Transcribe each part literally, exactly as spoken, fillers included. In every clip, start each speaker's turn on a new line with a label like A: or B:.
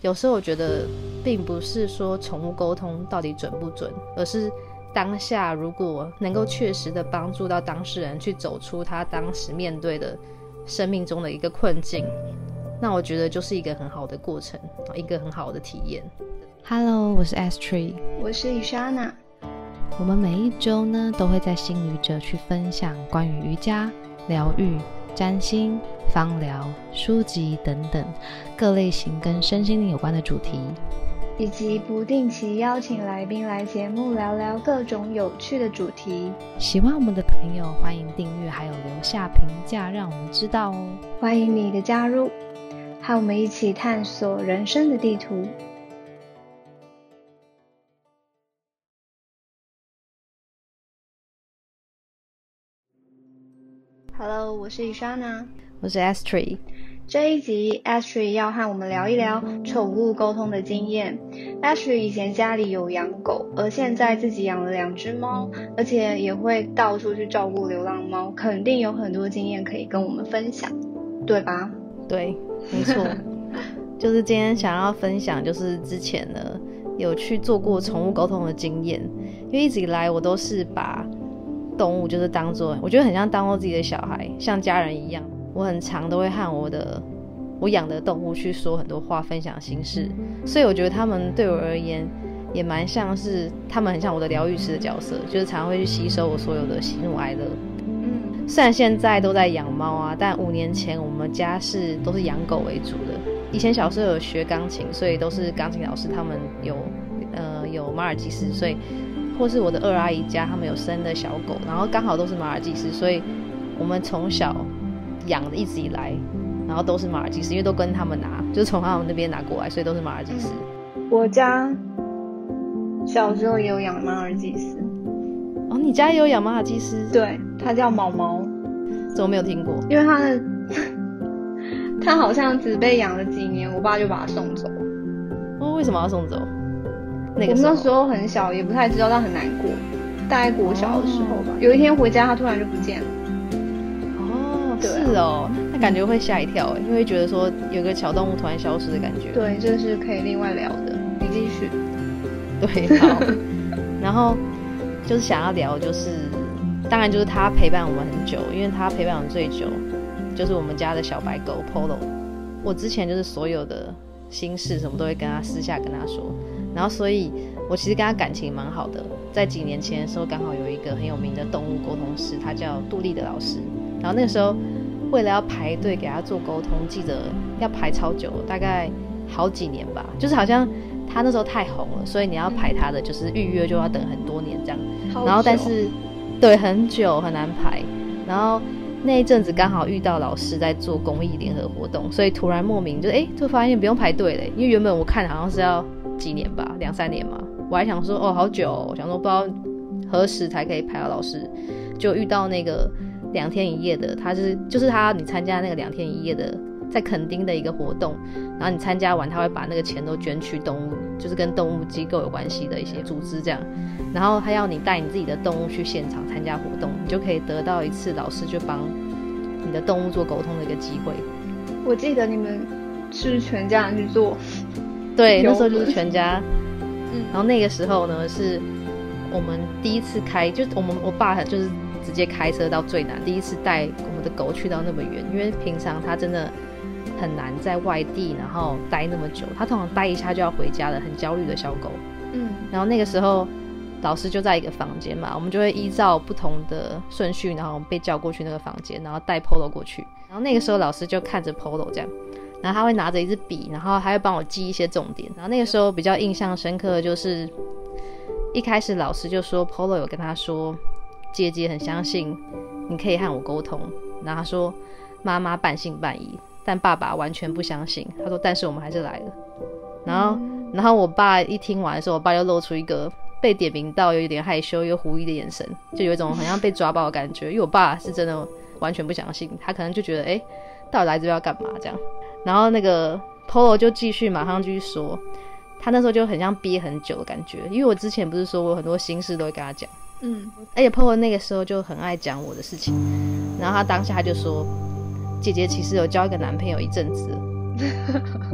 A: 有时候我觉得并不是说宠物沟通到底准不准，而是当下如果能够确实的帮助到当事人去走出他当时面对的生命中的一个困境，那我觉得就是一个很好的过程，一个很好的体验。 Hello， 我是 Astrid，
B: 我是 Ishana。
A: 我们每一周呢都会在心语者去分享关于瑜伽、疗愈、占星、芳疗、书籍等等各类型跟身心灵有关的主题，
B: 以及不定期邀请来宾来节目聊聊各种有趣的主题。
A: 喜欢我们的朋友欢迎订阅还有留下评价让我们知道哦。
B: 欢迎你的加入，和我们一起探索人生的地图。Hello， 我是 Ishana，
A: 我是 Astrid。
B: 这一集 Astrid 要和我们聊一聊宠物沟通的经验。 Astrid 以前家里有养狗，而现在自己养了两只猫，而且也会到处去照顾流浪猫，肯定有很多经验可以跟我们分享，对吧？
A: 对，没错。就是今天想要分享，就是之前呢有去做过宠物沟通的经验，因为一直以来我都是把动物就是当作，我觉得很像当作自己的小孩，像家人一样。我很常都会和我的我养的动物去说很多话，分享心事，所以我觉得他们对我而言也蛮像是，他们很像我的疗愈师的角色，就是常常会去吸收我所有的喜怒哀乐。嗯，虽然现在都在养猫啊，但五年前我们家是都是养狗为主的。以前小时候有学钢琴，所以都是钢琴老师他们有呃有马尔济斯，所以或是我的二阿姨家他们有生的小狗，然后刚好都是马尔济斯，所以我们从小养的一直以来，然后都是马尔济斯，因为都跟他们拿，就是从他们那边拿过来，所以都是马尔济斯。
B: 我家小时候也有养马尔济斯。
A: 哦，你家也有养马尔济斯？
B: 对，它叫毛毛。
A: 怎么没有听过？
B: 因为它的它好像只被养了几年，我爸就把它送走。
A: 哦，为什么要送走？那个时候
B: 我们那时候很小，也不太知道，但很难过。大概国小的时候吧，哦、有一天回家，它突然就不见了。
A: 哦，是哦，那感觉会吓一跳，因为觉得说有个小动物突然消失的感觉。
B: 对，这是可以另外聊的，你继续。
A: 对，好。然后就是想要聊，就是当然就是它陪伴我们很久，因为它陪伴我们最久，就是我们家的小白狗 Polo。我之前就是所有的心事什么都会跟他私下跟他说，然后所以我其实跟他感情蛮好的。在几年前的时候，刚好有一个很有名的动物沟通师，他叫杜丽的老师。然后那个时候为了要排队给他做沟通，记得要排超久，大概好几年吧，就是好像他那时候太红了，所以你要排他的就是预约就要等很多年这样。然后但是对很久很难排，然后那一阵子刚好遇到老师在做公益联合活动，所以突然莫名就哎就发现不用排队嘞，因为原本我看好像是要几年吧，两三年嘛，我还想说哦好久哦，我想说不知道何时才可以排到老师，就遇到那个两天一夜的，他是就是他你参加那个两天一夜的在垦丁的一个活动，然后你参加完他会把那个钱都捐去动物，就是跟动物机构有关系的一些组织这样，然后他要你带你自己的动物去现场参加活动，你就可以得到一次老师就帮你的动物做沟通的一个机会。
B: 我记得你们是不是全家人去做？
A: 对，那时候就是全家。嗯，然后那个时候呢是我们第一次开，就我们我爸就是直接开车到最南，第一次带我们的狗去到那么远，因为平常他真的很难在外地然后待那么久，他通常待一下就要回家的，很焦虑的小狗。嗯，然后那个时候老师就在一个房间嘛，我们就会依照不同的顺序，然后被叫过去那个房间，然后带 Polo 过去，然后那个时候老师就看着 Polo 这样，然后他会拿着一支笔，然后他会帮我记一些重点。然后那个时候比较印象深刻的就是一开始老师就说 Polo 有跟他说姐姐很相信你可以和我沟通，然后他说妈妈半信半疑，但爸爸完全不相信，他说但是我们还是来了。然后然后我爸一听完的时候，我爸就露出一个被点名到有一点害羞又狐疑的眼神，就有一种好像被抓包的感觉，因为我爸是真的完全不相信，他可能就觉得哎，到底来这边要干嘛这样。然后那个 Polo 就继续马上继续说，他那时候就很像憋很久的感觉，因为我之前不是说我有很多心事都会跟他讲，嗯，而且 Polo 那个时候就很爱讲我的事情，然后他当下他就说姐姐其实有交一个男朋友一阵子了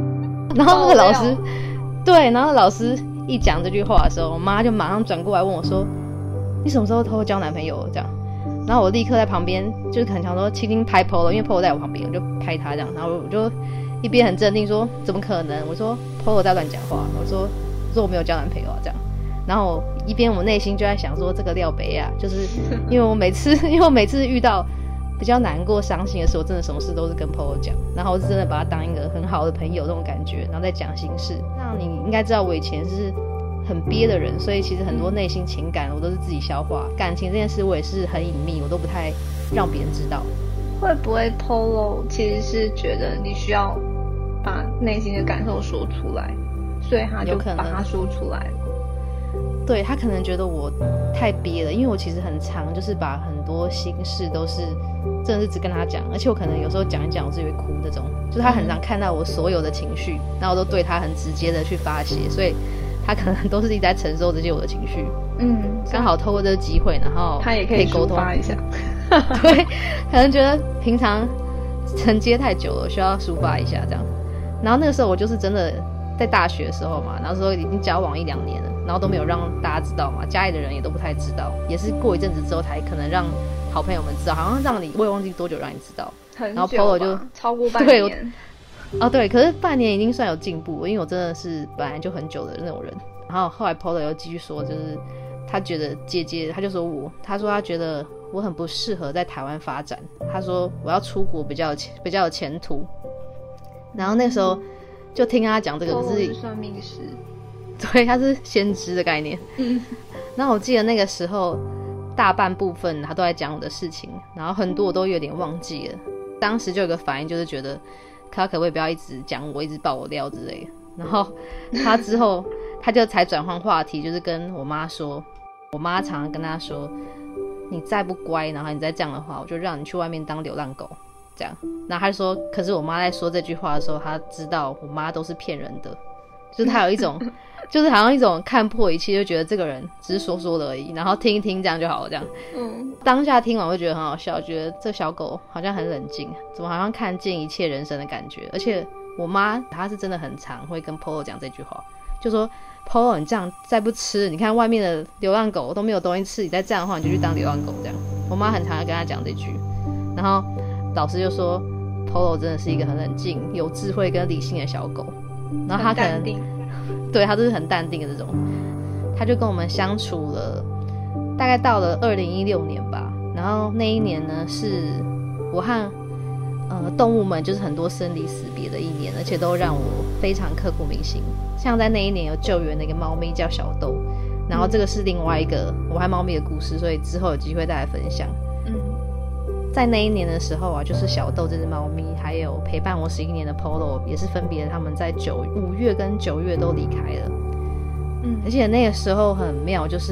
A: 然后那个老师，对，然后老师一讲这句话的时候，我妈就马上转过来问我说：“你什么时候偷偷交男朋友？”这样，然后我立刻在旁边就是很想说轻轻拍 Polo， 因为 Polo 在我旁边，我就拍他这样，然后我就一边很镇定说：“怎么可能？”我说 ：“Polo 在乱讲话。”我说：“我说我没有交男朋友啊。”这样。然后一边我内心就在想说这个廖北啊，就是因为我每次因为我每次遇到比较难过伤心的时候，真的什么事都是跟 Polo 讲，然后我是真的把他当一个很好的朋友这种感觉，然后再讲心事。那你应该知道我以前是很憋的人，所以其实很多内心情感我都是自己消化，感情这件事我也是很隐秘，我都不太让别人知道。
B: 会不会 Polo 其实是觉得你需要把内心的感受说出来，所以他就把它说出来了？
A: 对，他可能觉得我太憋了，因为我其实很常就是把很多心事都是真的是只跟他讲，而且我可能有时候讲一讲我自己会哭那种，就是他很常看到我所有的情绪，然后我都对他很直接的去发泄，所以他可能都是一直在承受这些我的情绪。嗯，刚好透过这个机会，然后
B: 他也可以抒发一下。
A: 对，可能觉得平常承接太久了，需要抒发一下这样。然后那个时候我就是真的在大学的时候嘛，然后说已经交往一两年了，然后都没有让大家知道嘛，家里的人也都不太知道，也是过一阵子之后才可能让好朋友们知道，好像让你我也忘记多久让你知道，
B: 很久吧，
A: 然后 Polo 就
B: 超过半年。
A: 对，哦对，可是半年已经算有进步，因为我真的是本来就很久的那种人。然后后来 Polo 又继续说，就是他觉得姐姐，他就说我，他说他觉得我很不适合在台湾发展，他说我要出国比较有比较有前途。然后那时候就听他讲这个，可是
B: 算命师，
A: 对，他是先知的概念。嗯，然后我记得那个时候大半部分他都在讲我的事情，然后很多我都有点忘记了。当时就有个反应，就是觉得他可不可以不要一直讲我，一直爆我料之类的。然后他之后他就才转换话题，就是跟我妈说，我妈常常跟他说，你再不乖，然后你再这样的话，我就让你去外面当流浪狗。这样，然后他就说，可是我妈在说这句话的时候，她知道我妈都是骗人的，就是她有一种就是好像一种看破一切，就觉得这个人只是说说的而已，然后听一听这样就好了这样。嗯，当下听完我就觉得很好笑，觉得这小狗好像很冷静，怎么好像看尽一切人生的感觉。而且我妈她是真的很常会跟 Polo 讲这句话，就说 Polo 你这样再不吃，你看外面的流浪狗都没有东西吃，你再这样的话你就去当流浪狗这样。我妈很常跟她讲这句，然后老师就说 Polo 真的是一个很冷静、有智慧跟理性的小狗，然后他可能对他就是很淡定的这种，他就跟我们相处了，大概到了二零一六年吧。然后那一年呢，是我和呃动物们就是很多生离死别的一年，而且都让我非常刻骨铭心。像在那一年有救援的一个猫咪叫小豆，然后这个是另外一个我和猫咪的故事，所以之后有机会再来分享。在那一年的时候啊，就是小豆这只猫咪，还有陪伴我十一年的 Polo， 也是分别他们在九五月跟九月都离开了。嗯，而且那个时候很妙，就是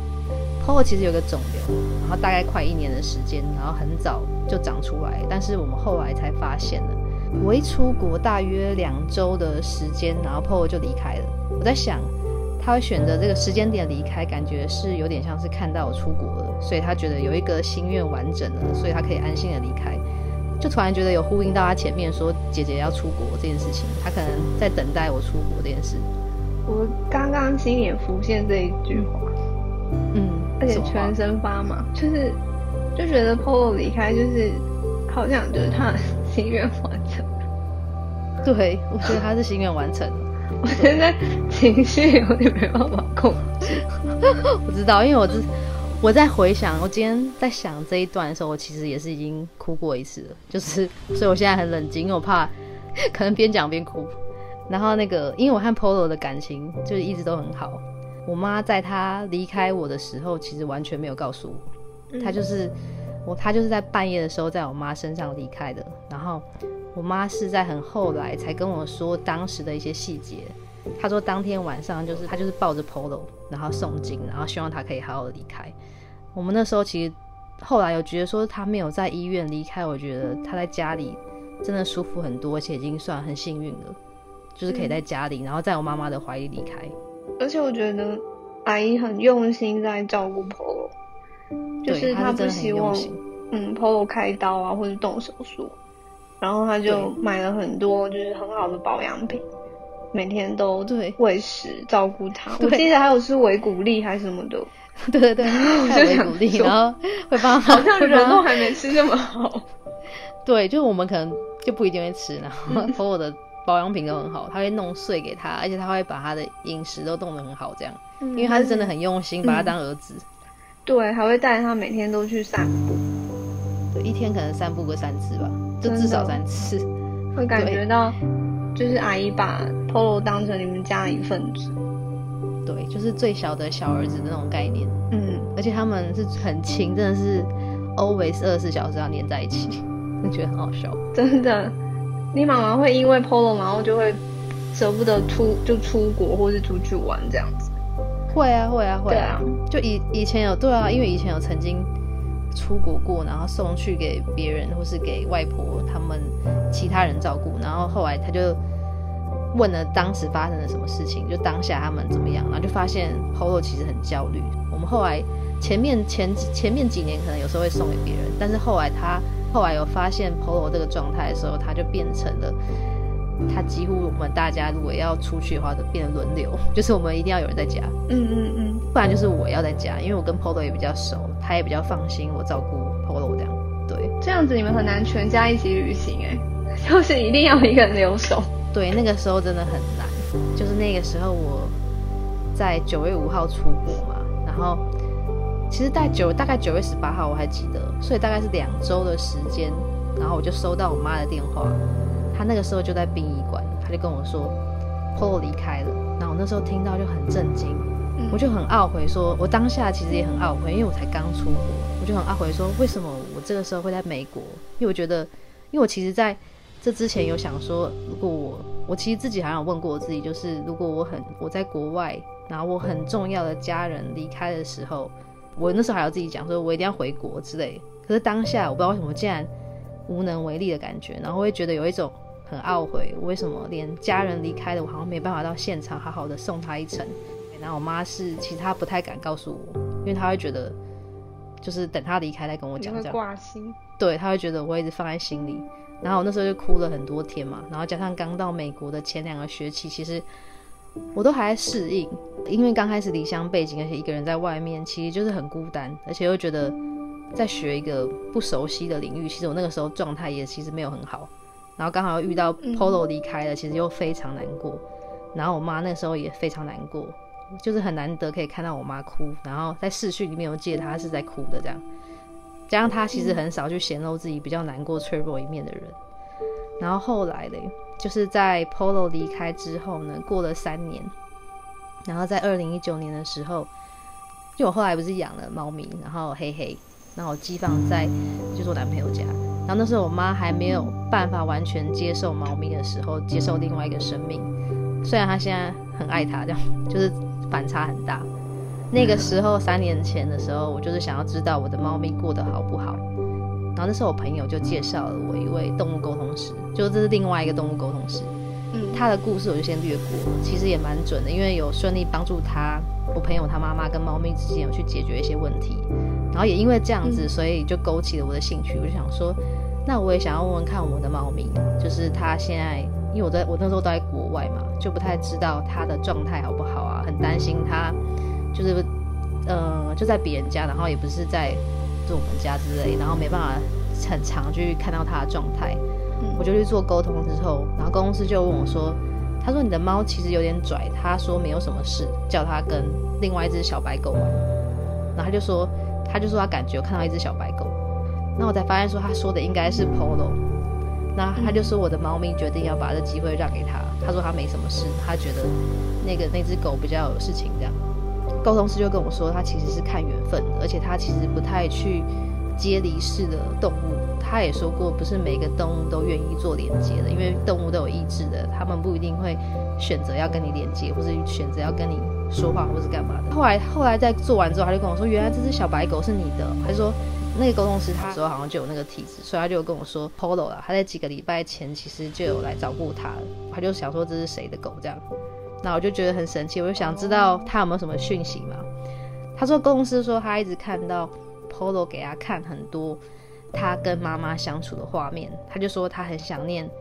A: Polo 其实有个肿瘤，然后大概快一年的时间，然后很早就长出来，但是我们后来才发现了。我一出国大约两周的时间，然后 Polo 就离开了。我在想，他会选择这个时间点离开，感觉是有点像是看到我出国了，所以他觉得有一个心愿完整了，所以他可以安心的离开。就突然觉得有呼应到他前面说姐姐要出国这件事情，他可能在等待我出国这件事。
B: 我刚刚心里浮现这一句话，嗯，而且全身发麻，就是就觉得 Polo 离开就是好像就是他的心愿完成。
A: 对，我觉得他是心愿完成。
B: 我现在情绪有点没办法控制。
A: 我知道，因为我自我在回想，我今天在想这一段的时候，我其实也是已经哭过一次了，就是所以我现在很冷静，因为我怕可能边讲边哭。然后那个，因为我和 Polo 的感情就是一直都很好，我妈在她离开我的时候，其实完全没有告诉我，她就是我，她就是在半夜的时候在我妈身上离开的，然后我妈是在很后来才跟我说当时的一些细节。她说当天晚上就是她就是抱着 Polo 然后诵经，然后希望他可以好好的离开。我们那时候其实后来有觉得说他没有在医院离开，我觉得他在家里真的舒服很多，而且已经算很幸运了，就是可以在家里、嗯、然后在我妈妈的怀里离开。
B: 而且我觉得阿姨很用心在照顾 Polo， 就是她不希望嗯 Polo 开刀啊或者动手术，然后她就买了很多就是很好的保养品， 每天都
A: 对
B: 喂食照顾它。我记得还有吃维骨力还是什么的。
A: 对对对，还有维骨力，然后会帮他，
B: 好像人都还没吃这么好。
A: 对，就是我们可能就不一定会吃，然后Polo的保养品都很好，他会弄碎给他，而且他会把他的饮食都弄得很好，这样，嗯、因为他是真的很用心，把他当儿子。嗯、
B: 对，还会带他每天都去散步。
A: 对，一天可能散步个三次吧，就至少三次。
B: 会感觉到，就是阿姨把 Polo 当成你们家的一份子。
A: 对，就是最小的小儿子的那种概念。嗯，而且他们是很亲，真的是 always 二十四小时要黏在一起，就觉得很好笑。
B: 真的，你妈妈会因为 Polo 然后就会舍不得出就出国或是出去玩这样子？
A: 会啊会啊会啊！
B: 对啊，
A: 就以以前有对啊，因为以前有曾经出国过，然后送去给别人或是给外婆他们其他人照顾，然后后来他就问了当时发生了什么事情，就当下他们怎么样，然后就发现 Polo 其实很焦虑。我们后来前面前前面几年可能有时候会送给别人，但是后来他后来有发现 Polo 这个状态的时候，他就变成了他几乎我们大家如果要出去的话都变成轮流，就是我们一定要有人在家，嗯嗯嗯，不然就是我要在家，因为我跟 Polo 也比较熟，他也比较放心我照顾 Polo 这样。对，
B: 这样子你们很难全家一起旅行哎，就是一定要一个人留守。
A: 对，那个时候真的很难，就是那个时候我在九月五号出国嘛，然后其实在九大概九月十八号我还记得，所以大概是两周的时间，然后我就收到我妈的电话，她那个时候就在殡仪馆，她就跟我说 Polo 离开了，然后我那时候听到就很震惊，嗯、我就很懊悔说，我当下其实也很懊悔，因为我才刚出国，我就很懊悔说为什么我这个时候会在美国，因为我觉得，因为我其实在这之前有想说，如果我我其实自己好像有问过我自己，就是如果我很我在国外，然后我很重要的家人离开的时候，我那时候还要自己讲说我一定要回国之类，可是当下我不知道为什么竟然无能为力的感觉，然后会觉得有一种很懊悔，我为什么连家人离开了我好像没办法到现场好好的送他一程。然后我妈是其实她不太敢告诉我，因为她会觉得就是等她离开再跟我讲，这样
B: 你会挂心，
A: 对，她会觉得我会一直放在心里，然后我那时候就哭了很多天嘛，然后加上刚到美国的前两个学期，其实我都还在适应，因为刚开始离乡背景，而且一个人在外面，其实就是很孤单，而且又觉得在学一个不熟悉的领域，其实我那个时候状态也其实没有很好，然后刚好遇到 Polo 离开了，其实又非常难过，然后我妈那时候也非常难过，就是很难得可以看到我妈哭，然后在视讯里面我记得她是在哭的这样，加上她其实很少去显露自己比较难过脆弱一面的人。然后后来嘞，就是在 Polo 离开之后呢，过了三年，然后在二零一九年的时候，就我后来不是养了猫咪，然后黑黑，然后我寄放在就是我男朋友家，然后那时候我妈还没有办法完全接受猫咪的时候，接受另外一个生命，虽然她现在很爱它，这样就是反差很大。那个时候三年前的时候，我就是想要知道我的猫咪过得好不好，然后那时候我朋友就介绍了我一位动物沟通师，就这是另外一个动物沟通师，嗯，他的故事我就先略过，其实也蛮准的，因为有顺利帮助他，我朋友他妈妈跟猫咪之间有去解决一些问题，然后也因为这样子，所以就勾起了我的兴趣，我就想说，那我也想要问问看我的猫咪，就是他现在，因为我在我那时候都在国外嘛，就不太知道他的状态好不好啊，很担心他就是呃就在别人家，然后也不是在就我们家之类，然后没办法很常去看到他的状态，嗯，我就去做沟通之后，然后公司就问我说，他说你的猫其实有点拽，他说没有什么事，叫他跟另外一只小白狗玩，然后他就说他就说他感觉有看到一只小白狗，那我才发现说他说的应该是 Polo， 那他就说我的猫咪决定要把这机会让给他，他说他没什么事，他觉得那个那只狗比较有事情这样。沟通师就跟我说他其实是看缘分的，而且他其实不太去接离世的动物，他也说过不是每个动物都愿意做连接的，因为动物都有意志的，他们不一定会选择要跟你连接，或是选择要跟你说话或是干嘛的。后来后来在做完之后，他就跟我说原来这只小白狗是你的，他就说那个沟通师他那时候好像就有那个体质，所以他就跟我说 Polo 啦，他在几个礼拜前其实就有来照顾他了，他就想说这是谁的狗这样，那我就觉得很神奇，我就想知道他有没有什么讯息嘛。他说公司说他一直看到 Polo 给他看很多他跟妈妈相处的画面，他就说他很想念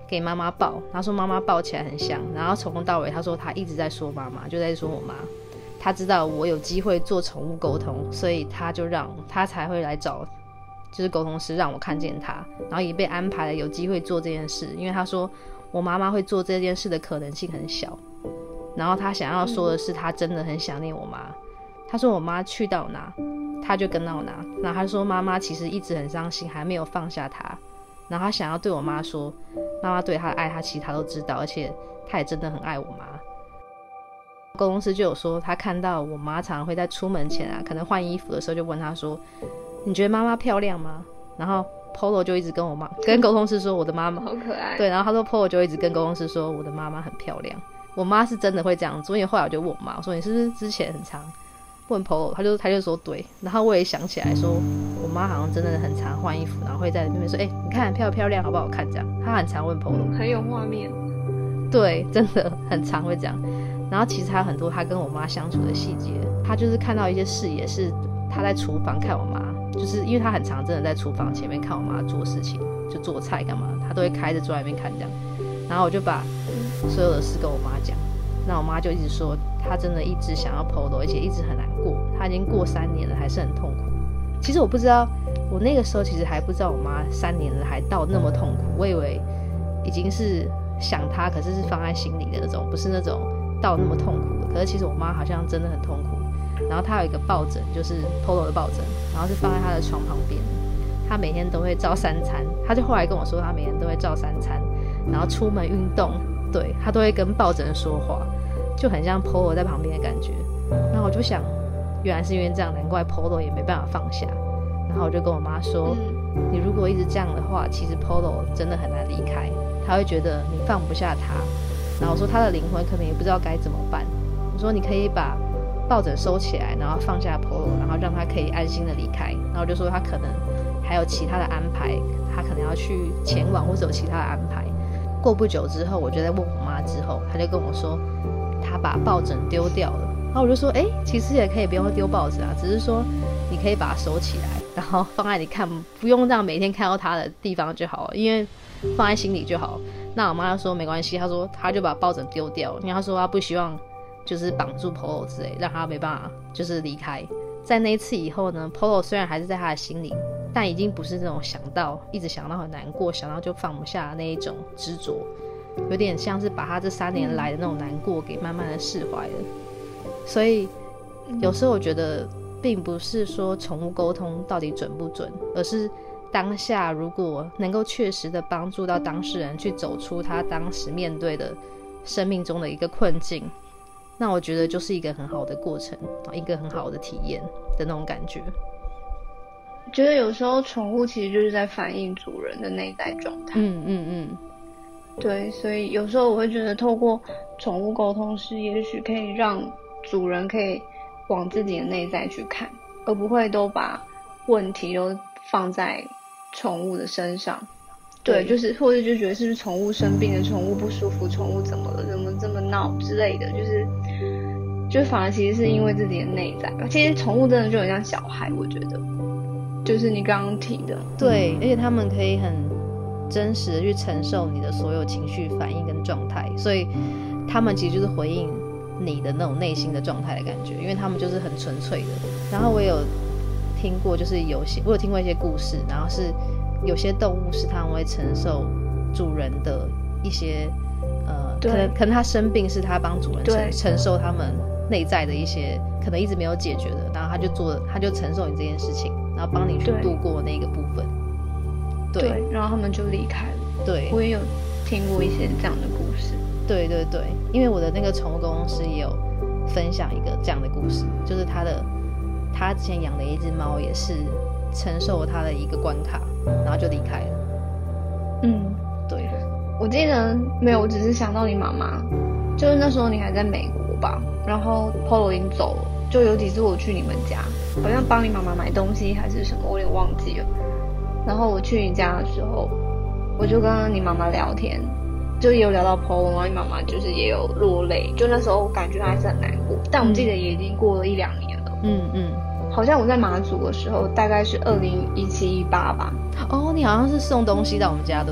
A: 给妈妈抱，他说妈妈抱起来很像，然后从头到尾他说他一直在说妈妈，就在说我妈。他知道我有机会做宠物沟通，所以他就让他才会来找就是沟通师，让我看见他，然后也被安排了有机会做这件事。因为他说我妈妈会做这件事的可能性很小，然后他想要说的是他真的很想念我妈。他说我妈去到哪他就跟到哪，然后他说妈妈其实一直很伤心，还没有放下他，然后他想要对我妈说妈妈对他的爱他其实他都知道，而且他也真的很爱我妈。沟通师就有说他看到我妈常常会在出门前啊，可能换衣服的时候就问他说你觉得妈妈漂亮吗？然后 Polo 就一直跟我妈跟沟通师说我的妈妈
B: 好可爱。
A: 对，然后他说 Polo 就一直跟沟通师说我的妈妈很漂亮。我妈是真的会这样做，因为后来我就问我妈，我说你是不是之前很常问 Polo， 他就他就说对。然后我也想起来说我妈好像真的很常换衣服，然后会在那边说哎、欸，你看漂不漂亮好不好看，这样他很常问 Polo、
B: 嗯、很有画面。
A: 对，真的很常会这样。然后其实还有很多他跟我妈相处的细节，他就是看到一些视野是他在厨房看我妈，就是因为他很常真的在厨房前面看我妈做事情，就做菜干嘛他都会开着坐在那边看这样。然后我就把所有的事跟我妈讲，那我妈就一直说她真的一直想要 Polo， 而且一直很难过，她已经过三年了还是很痛苦。其实我不知道，我那个时候其实还不知道我妈三年了还到那么痛苦，我以为已经是想她可是是放在心里的那种，不是那种到那么痛苦的。可是其实我妈好像真的很痛苦。然后她有一个抱枕，就是 Polo 的抱枕，然后是放在她的床旁边，她每天都会照三餐。她就后来跟我说她每天都会照三餐，然后出门运动，对，她都会跟抱枕说话，就很像 Polo 在旁边的感觉。然后我就想原来是因为这样，难怪 Polo 也没办法放下。然后我就跟我妈说、嗯、你如果一直这样的话，其实 Polo 真的很难离开，她会觉得你放不下她。然后我说她的灵魂可能也不知道该怎么办，我说你可以把抱枕收起来，然后放下 Polo， 然后让他可以安心的离开。然后就说他可能还有其他的安排，他可能要去前往或者有其他的安排。过不久之后，我就在问我妈之后，他就跟我说他把抱枕丢掉了。然后我就说哎、欸，其实也可以不用丢抱枕啊，只是说你可以把它收起来，然后放在你看不用让每天看到他的地方就好了，因为放在心里就好。那我妈就说没关系，她说她就把抱枕丢掉了，因为她说她不希望就是绑住 Polo 之类，让他没办法就是离开。在那一次以后呢， Polo 虽然还是在他的心里，但已经不是那种想到一直想到很难过，想到就放不下的那一种执着，有点像是把他这三年来的那种难过给慢慢的释怀了。所以有时候我觉得并不是说宠物沟通到底准不准，而是当下如果能够确实的帮助到当事人去走出他当时面对的生命中的一个困境，那我觉得就是一个很好的过程，一个很好的体验的那种感觉。
B: 觉得有时候宠物其实就是在反映主人的内在状态。
A: 嗯嗯嗯，
B: 对，所以有时候我会觉得透过宠物沟通师也许可以让主人可以往自己的内在去看，而不会都把问题都放在宠物的身上。对，就是或者就觉得是不是宠物生病了，宠物不舒服，宠物怎么了，怎么这么闹之类的，就是就反而其实是因为自己的内在吧。其实宠物真的就很像小孩，我觉得就是你刚刚提的，
A: 对，而且他们可以很真实的去承受你的所有情绪反应跟状态，所以他们其实就是回应你的那种内心的状态的感觉，因为他们就是很纯粹的。然后我有听过，就是有些我有听过一些故事，然后是有些动物是他们会承受主人的一些呃，可能可能他生病是他帮主人 承, 承受他们内在的一些可能一直没有解决的，然后他就做他就承受你这件事情，然后帮你去度过那个部分。 对,
B: 对，然后他们就离开了。
A: 对，
B: 我也有听过一些这样的故事。
A: 对对对，因为我的那个宠物公司也有分享一个这样的故事，就是他的他之前养的一只猫也是承受了他的一个关卡，然后就离开了。
B: 嗯，
A: 对，
B: 我记得没有，我只是想到你妈妈，就是那时候你还在美国吧，然后 Polo 已经走了，就有几次我去你们家，好像帮你妈妈买东西还是什么，我有点忘记了。然后我去你家的时候，我就跟你妈妈聊天，就也有聊到 Polo， 然后你妈妈就是也有落泪，就那时候感觉她还是很难过，但我记得也已经过了一两年了。
A: 嗯嗯，
B: 好像我在马祖的时候大概是二零一七一八吧。
A: 哦，你好像是送东西到我们家对不对？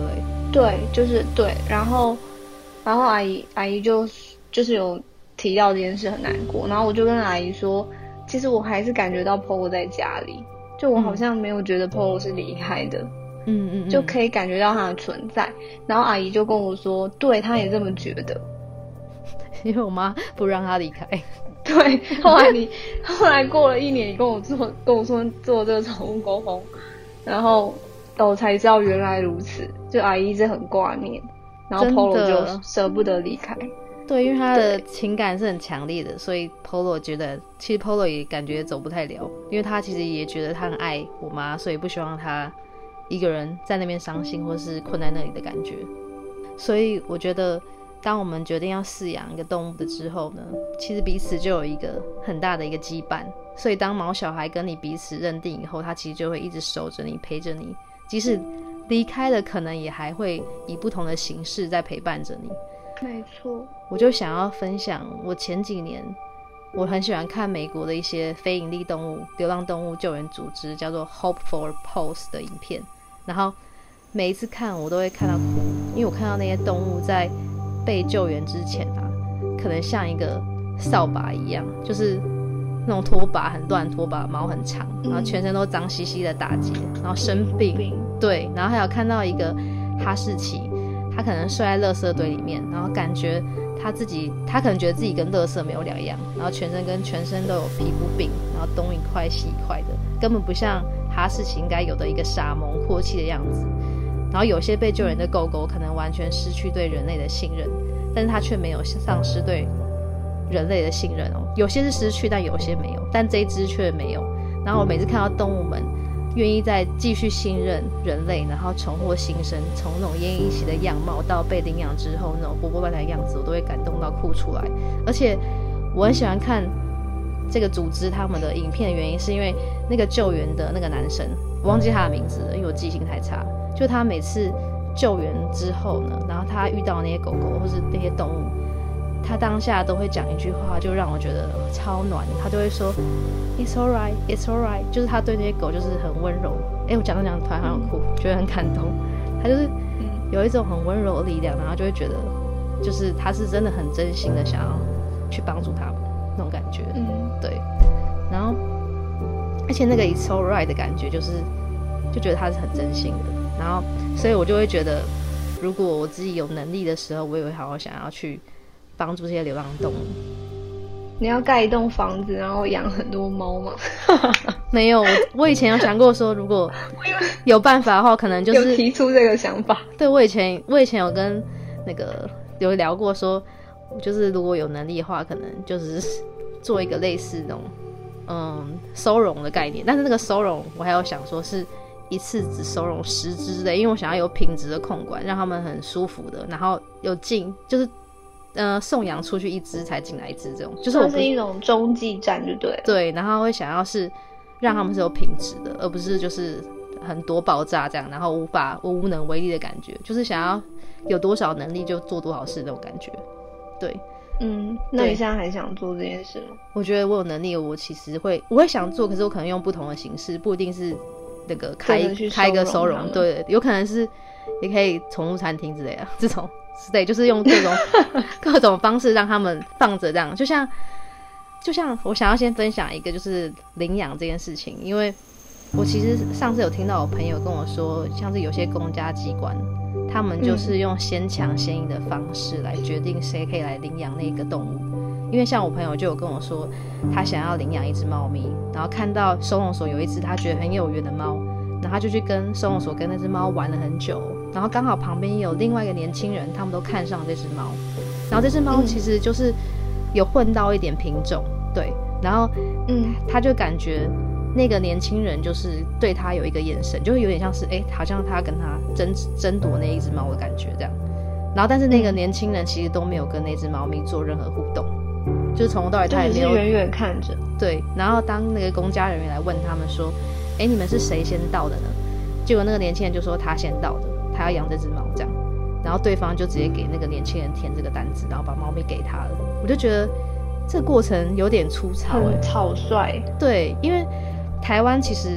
B: 对，就是对，然后然后阿姨阿姨就就是有提到这件事很难过，然后我就跟阿姨说，其实我还是感觉到 Polo 在家里，就我好像没有觉得 Polo 是离开的，
A: 嗯嗯嗯，
B: 就可以感觉到他的存在。然后阿姨就跟我说，对，她也这么觉得，
A: 因为我妈不让他离开。
B: 对，后来你后来过了一年，你跟我做跟我说做这个宠物沟通，然后我才知道原来如此，就阿姨一直很挂念，然后 Polo 就舍不得离开。
A: 对，因为他的情感是很强烈的，所以 Polo 觉得，其实 Polo 也感觉走不太了，因为他其实也觉得他很爱我妈，所以不希望他一个人在那边伤心或是困在那里的感觉。所以我觉得当我们决定要饲养一个动物的之后呢，其实彼此就有一个很大的一个羁绊，所以当毛小孩跟你彼此认定以后，他其实就会一直守着你，陪着你，即使离开了，可能也还会以不同的形式在陪伴着你。
B: 没错，
A: 我就想要分享我前几年我很喜欢看美国的一些非营利动物流浪动物救援组织叫做 Hope for Paws 的影片，然后每一次看我都会看到哭，因为我看到那些动物在被救援之前啊，可能像一个扫把一样，就是那种拖把很乱，拖把毛很长，然后全身都脏兮兮的打结，然后生病，对，然后还有看到一个哈士奇，他可能睡在垃圾堆里面，然后感觉他自己，他可能觉得自己跟垃圾没有两样，然后全身跟全身都有皮肤病，然后东一块西一块的，根本不像哈士奇应该有的一个傻萌阔气的样子。然后有些被救援的狗狗可能完全失去对人类的信任，但是它却没有丧失对人类的信任哦。有些是失去，但有些没有，但这一只却没有。然后我每次看到动物们愿意再继续信任人类，然后重获新生，从那种奄奄一息的样貌到被领养之后那种活泼乱弹的样子，我都会感动到哭出来。而且我很喜欢看这个组织他们的影片的原因，是因为那个救援的那个男生，我忘记他的名字了，因为我记性太差。就他每次救援之后呢，然后他遇到那些狗狗或是那些动物，他当下都会讲一句话，就让我觉得超暖。他就会说 It's alright, it's alright， 就是他对那些狗就是很温柔。哎，我讲到讲突然好想哭，觉得很感动。他就是有一种很温柔的力量，然后就会觉得，就是他是真的很真心的想要去帮助他们那种感觉。嗯，对。然后，而且那个 It's alright 的感觉，就是就觉得他是很真心的。然后，所以我就会觉得，如果我自己有能力的时候，我也会好好想要去帮助这些流浪动物。
B: 你要盖一栋房子，然后养很多猫吗？
A: 没有，我我以前有想过说，如果有办法的话，可能就是
B: 有提出这个想法。
A: 对，我以前我以前有跟那个有聊过说，就是如果有能力的话，可能就是做一个类似那种嗯收容的概念。但是那个收容，我还有想说是一次只收容十只的，因为我想要有品质的控管，让他们很舒服的，然后有进就是。呃，送养出去一只才进来一只，这种就是我
B: 是一种中继站，就对了。
A: 对，然后会想要是让他们是有品质的，而不是就是很多爆炸这样，然后无法我无能为力的感觉，就是想要有多少能力就做多少事那种感觉。对，
B: 嗯，那你现在还想做这件事吗？
A: 我觉得我有能力，我其实会我会想做，可是我可能用不同的形式，不一定是那个开开一个收容，对，有可能是也可以宠物餐厅之类的这种。对，就是用各种各种方式让他们放着这样，就像就像我想要先分享一个就是领养这件事情，因为我其实上次有听到我朋友跟我说，像是有些公家机关，他们就是用先强先赢的方式来决定谁可以来领养那个动物。因为像我朋友就有跟我说，他想要领养一只猫咪，然后看到收容所有一只他觉得很有缘的猫，然后他就去跟收容所跟那只猫玩了很久，然后刚好旁边有另外一个年轻人，他们都看上这只猫，然后这只猫其实就是有混到一点品种，对，然后嗯，他就感觉那个年轻人就是对他有一个眼神，就会有点像是哎，好像他跟他争争夺那一只猫的感觉这样，然后但是那个年轻人其实都没有跟那只猫咪做任何互动，就是从头到尾他也没有
B: 远远看着，
A: 对，然后当那个公家人员来问他们说，哎，你们是谁先到的呢？结果那个年轻人就说他先到的，他要养这只猫这样，然后对方就直接给那个年轻人填这个单子，然后把猫咪给他了。我就觉得这个过程有点粗糙，
B: 很草率。
A: 对，因为台湾其实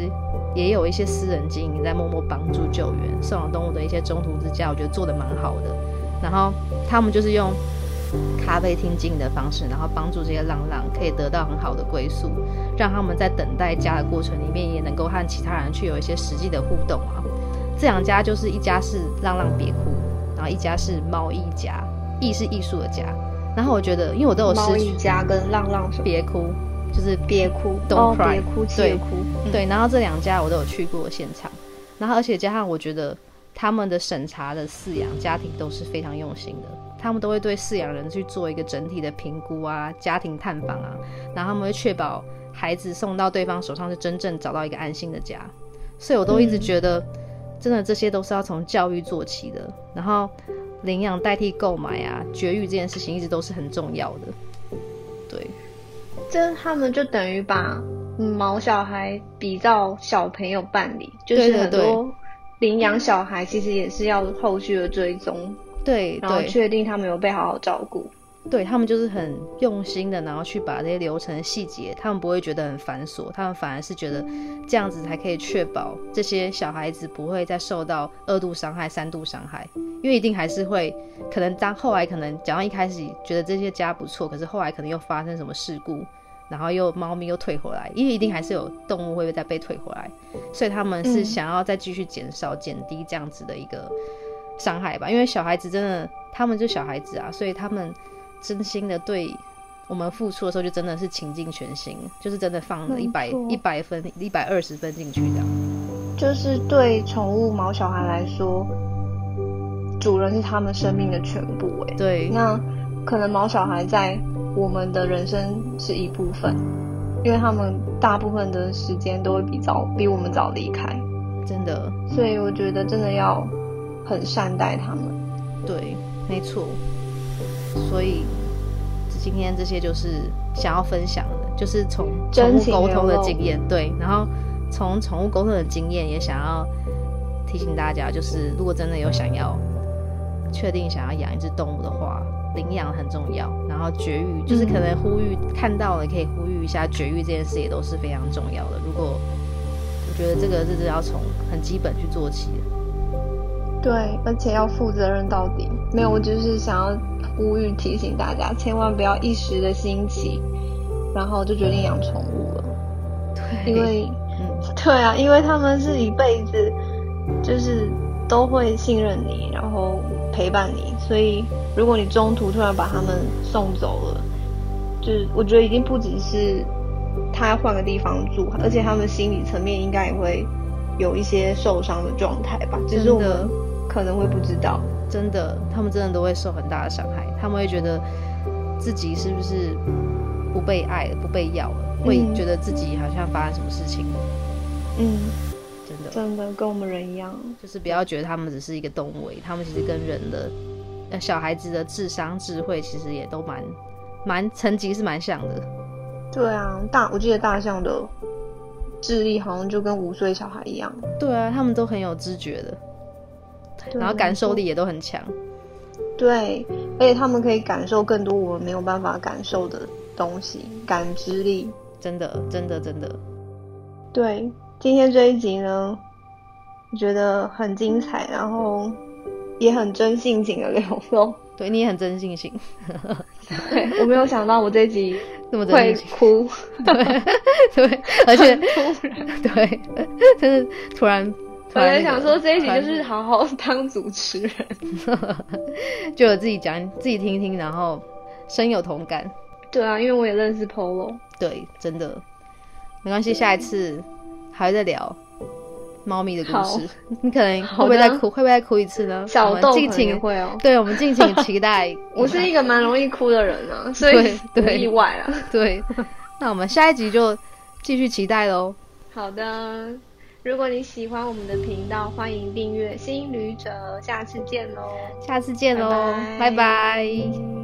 A: 也有一些私人经营在默默帮助救援送养动物的一些中途之家，我觉得做得蛮好的。然后他们就是用咖啡厅经营的方式，然后帮助这些浪浪可以得到很好的归宿，让他们在等待家的过程里面也能够和其他人去有一些实际的互动啊。这两家就是一家是浪浪别哭，然后一家是猫艺家，艺是艺术的家。然后我觉得因为我都有失去
B: 猫艺家跟浪浪什么
A: 别哭就是
B: 别哭
A: Don't cry、
B: 哦、别哭气的哭、
A: 嗯、对，然后这两家我都有去过现场，然后而且加上我觉得他们的审查的饲养家庭都是非常用心的，他们都会对饲养人去做一个整体的评估啊，家庭探访啊，然后他们会确保孩子送到对方手上是真正找到一个安心的家。所以我都一直觉得、嗯、真的这些都是要从教育做起的，然后领养代替购买啊，绝育这件事情一直都是很重要的。对，
B: 这他们就等于把毛小孩比照小朋友办理，就是很多领养小孩其实也是要后续的追踪，
A: 对，
B: 然后确定他们有被好好照顾。
A: 对，他们就是很用心的，然后去把这些流程细节，他们不会觉得很繁琐，他们反而是觉得这样子才可以确保这些小孩子不会再受到二度伤害、三度伤害，因为一定还是会，可能当后来可能讲到一开始觉得这些家不错，可是后来可能又发生什么事故，然后又猫咪又退回来，因为一定还是有动物会再被退回来，所以他们是想要再继续减少、减低这样子的一个伤害吧。因为小孩子真的，他们就小孩子啊，所以他们真心的对我们付出的时候，就真的是倾尽全心，就是真的放了一百一百分、一百二十分进去这样。
B: 就是对宠物毛小孩来说，主人是他们生命的全部哎。
A: 对，
B: 那可能毛小孩在我们的人生是一部分，因为他们大部分的时间都会比早比我们早离开，
A: 真的。
B: 所以我觉得真的要很善待他们。
A: 对，没错。所以今天这些就是想要分享的，就是从宠物沟通的经验，对，然后从宠物沟通的经验也想要提醒大家，就是如果真的有想要确定想要养一只动物的话，领养很重要，然后绝育就是可能呼吁、嗯、看到了可以呼吁一下绝育这件事也都是非常重要的。如果我觉得这个日子要从很基本去做起的，
B: 对，而且要负责任到底。没有，我就是想要呼吁提醒大家，千万不要一时的兴起然后就决定养宠物了。对，因为、嗯、对啊，因为他们是一辈子就是都会信任你，然后陪伴你，所以如果你中途突然把他们送走了，就是我觉得已经不只是他要换个地方住，而且他们心理层面应该也会有一些受伤的状态吧，只是我们可能会不知道。
A: 真的，他们真的都会受很大的伤害，他们会觉得自己是不是不被爱了，不被要了、嗯、会觉得自己好像发生什么事情了。
B: 嗯，
A: 真的
B: 真的跟我们人一样，
A: 就是不要觉得他们只是一个动物，他们其实跟人的、呃、小孩子的智商智慧其实也都蛮蛮层级是蛮像的。
B: 对啊，大我记得大象的智力好像就跟五岁小孩一样。
A: 对啊，他们都很有知觉的，然后感受力也都很强。
B: 对，而且他们可以感受更多我们没有办法感受的东西，感知力。
A: 真的真的真的。
B: 对，今天这一集呢我觉得很精彩，然后也很真性情的流露。
A: 对，你也很真性情。
B: 对，我没有想到我这一集
A: 这么真性情，
B: 会哭。
A: 对对，而且对，真的突然
B: 我在想说这一集就是好好当主持人。
A: 就有自己讲自己听听，然后深有同感。
B: 对啊，因为我也认识 Polo。对，
A: 真的没关系，下一次还会再聊猫咪的故事。你可能会不会再哭？会不会再哭一次呢？
B: 小豆可能也会哦。
A: 对，我们敬请期待。
B: 我是一个蛮容易哭的人啊，所以不意外啊。
A: 对，那我们下一集就继续期待咯。
B: 好的，如果你喜欢我们的频道，欢迎订阅新旅者，下次见咯。
A: 下次见咯，拜拜。拜拜。